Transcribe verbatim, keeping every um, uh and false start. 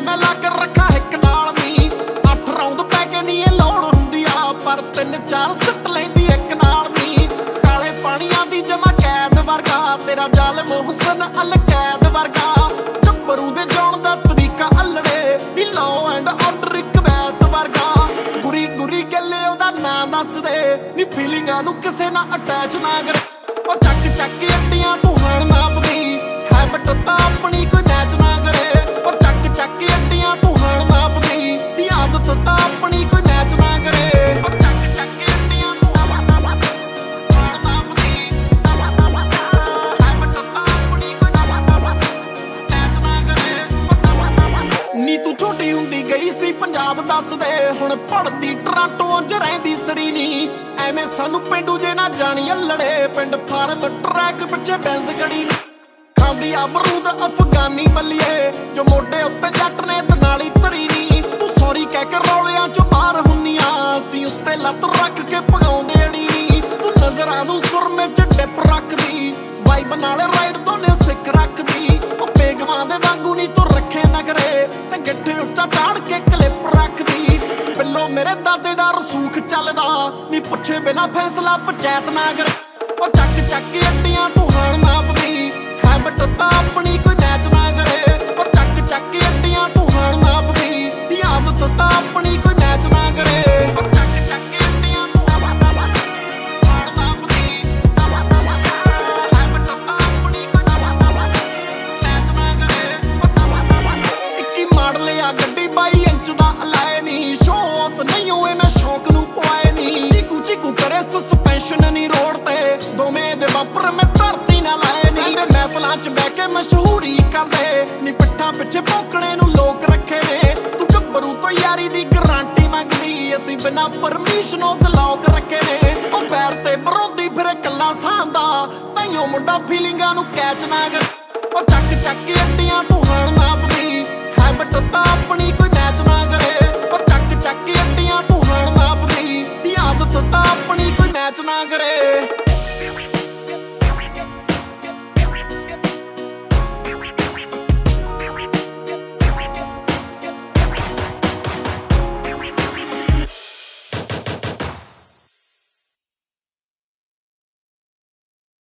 मैं ला के रखा एक नाल नी अठ राउंड पै के नी लोड़ हुंदी आ पर तीन चार सिट लैंदी एक नाल नी काले पानियां दी जमा कैद वर्गा तेरा जालिम हुसन अल कैद वर्गा गब्बरू दे जान दा तरीका अल्लड़े नी लॉ एंड ऑर्डर इक वैद वर्गा गुरी गुरी गल्ले ओदा नां दस दे नी फीलिंगां नू किसे ना अटैच ना कर ओ चक चक अड्डियां तू हण नापदी हैबिट तां अपनी कोई मैच ना करे ओ चक चक अड्डियां तू हण नापदी दी आदत तां अपनी कोई मैच ना करे ओ चक चक अड्डियां तू हण नापदी हैबिट तां अपनी कोई मैच ना करे नी तू छोटी हुंदी गई सी पंजाब दस दे हुण पढ़दी टोरंटो च रहिंदी सरीनी ਐਵੇਂ ਸਾਨੂੰ ਪਿੰਡੂ ਜੇ ਨਾ ਜਾਣੀ ਅਲੜੇ ਪਿੰਡ ਫਾਰਮ ਟਰੈਕ ਪਿੱਛੇ ਬੈਂਸ ਗੜੀ ਖਾਂਦੀ ਆ ਬਰੂਦ ਅਫਗਾਨੀ ਬੱਲੀਏ ਜੋ ਮੋਢੇ ਉੱਤੇ ਜੱਟ ਨੇ ਤੇ ਨਾਲੀ ਧਰੀ ਨੀ ਤੂੰ ਸੌਰੀ ਕਹਿ ਕੇ ਰੌਲਿਆਂ ਚੋਂ ਬਾਹਰ ਹੁੰਨੀਆਂ ਅਸੀਂ ਉੱਤੇ ਲੱਤ ਰੱਖ ਕੇ ਭਗਾਉਂਦੇ ਅੜੀ ਨੀ ਤੂੰ ਨਜ਼ਰਾਂ ਨੂੰ ਸੁਰਮੇ ਚ ਡਿੱਪ ਰੱਖਦੀ ਵਾਈਬ ਨਾਲ ਰਾਈਡ ਦੋਨੇ ਸਿੱਕ ਰੱਖਦੀ ਉਹ ਬੇਗਮਾਂ ਦੇ ਵਾਂਗੂ ਨੀ ਤੂੰ ਰੱਖੇ ਨਗਰੇ ਤੇ ਗਿੱਠੇ ਉੱਚਾ ਚਾੜ ਕੇ ਕਲਿੱਪ ਰੱਖਦੀ ਬਿੱਲੋ ਮੇਰੇ ਦਾਦੇ ਦਾ ਰਸੂਖ ਚੱਲਦਾ ਨੀ ਪੁੱਛੇ ਬਿਨਾ ਫੈਸਲਾ ਪੰਚਾਇਤ ਨਾ ਕਰ ਉਹ ਚੱਕ ਚੱਕ ਅੱਡੀਆਂ ਤੂੰ ਹਣ ਨਾਪਦੀ ਹੈਬਿਟ ਤਾਂ ਆਪਣੀ ਕੋਈ ਮੈਚ ਨਾ ਕਰੇ ਉਹ ਚੱਕ ਚੱਕ ਅੱਡੀਆਂ ਤੂੰ ਹਣ ਨਾਪਦੀ ਦੀ ਆਦਤ ਤਾਂ ਆਪਣੀ ਕੋਈ ਮੈਚ ਨਾ ਕਰੇ ਉਹ ਚੱਕ ਚੱਕ ਅੱਡੀਆਂ ਤੂੰ ਹਣ ਨਾਪਦੀ ਹੈਬਿਟ ਤਾਂ ਆਪਣੀ ਕੋਈ ਮੈਚ ਨਾ ਕਰੇ ਇੱਕੀ ਮਾਡਲ ਆ ਗੱਡੀ ਬਾਈ ਇੰਚ ਦਾ ਅਲਾਏ ਨੀ ਸ਼ੋ ਆਫ ਨਹੀਂ ਹੋਏ ਮੈਂ ਸ਼ੌਕ ਨੂੰ ਪਵਾਏ ਨੀ ਚੀਕੂ ਚੀਕੂ ਕਰੇ ਸਸਪੈਂਸ਼ਨ ਨੀ ਰੋਡ ਤੇ ਦੋਵੇਂ ਦੇ ਬੰਪਰ ਮੈਂ ਧਰਤੀ ਨਾ ਲਾਏ ਨੀ ਵੇ ਮਹਿਫਲਾਂ ਚ ਬਹਿ ਕੇ ਮਸ਼ਹੂਰੀ ਕਰਦੇ ਨੀ ਪਿੱਠਾਂ ਪਿੱਛੇ ਭੌਂਕਣੇ ਨੂੰ ਲੋਕ ਰੱਖੇ ਨੇ ਤੂੰ ਗੱਭਰੂ ਤੋਂ ਯਾਰੀ ਦੀ ਗਾਰੰਟੀ ਮੰਗਦੀ ਅਸੀਂ ਬਿਨਾ ਪਰਮਿਸ਼ਨ ਉਹ ਲੋਕ ਰੱਖੇ ਨੇ ਉਹ ਪੈਰ ਤੇ ਬਰੋਦੀ ਫਿਰੇ ਕੱਲਾ ਸਾਂਦਾ ਤਾਈਓ ਮੁੰਡਾ ਫੀਲਿੰਗਾਂ ਨੂੰ ਕੈਚ ਨਾ ਕਰ ਉਹ ਚੱਕ ਚੱਕ ਅੱਡੀਆਂ ਤੂੰ ਹਣ ਨਾਪਦੀ ਹੈਬਿਟ ਤਾਂ ਆਪਣੀ ਕੋਈ ਮੈਚ ਨਾ ਕਰੇ ਉਹ ਚੱਕ ਚੱਕ ਅੱਡੀਆਂ ਤੂੰ ਹਣ ਨਾਪਦੀ ਦੀ ਆਦਤ ਤਾਂ ਆਪਣੀ ਕੋਈ ਮੈਚ ਨਾ ਕਰੇ।